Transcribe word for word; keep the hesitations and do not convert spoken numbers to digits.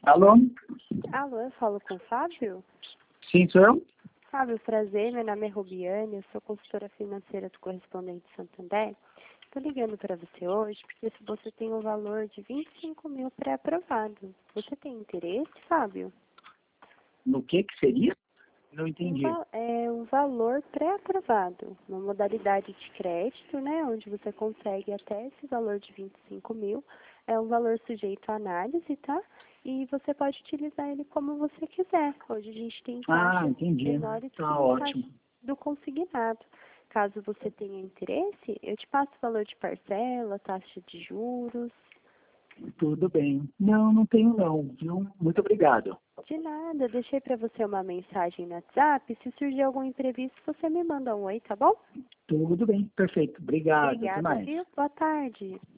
Alô? Alô, eu falo com o Fábio? Sim, sou eu? Fábio, prazer, meu nome é Rubiane, eu sou consultora financeira do Correspondente Santander. Estou ligando para você hoje porque se você tem um valor de vinte e cinco mil pré-aprovado. Você tem interesse, Fábio? No que que seria? Não Um, entendi. va- é um valor pré-aprovado, uma modalidade de crédito, né, onde você consegue até esse valor de vinte e cinco mil. É um valor sujeito à análise, tá? E você pode utilizar ele como você quiser. Hoje a gente tem Ah, taxas entendi. menores Tá que taxa ótimo. do consignado. Caso você tenha interesse, eu te passo o valor de parcela, taxa de juros. Tudo bem. Não, não tenho não, viu? Muito obrigado. De nada, deixei para você uma mensagem no WhatsApp. Se surgir algum imprevisto, você me manda um oi, tá bom? Tudo bem, perfeito. Obrigado. Até Obrigada, mais. viu? Boa tarde.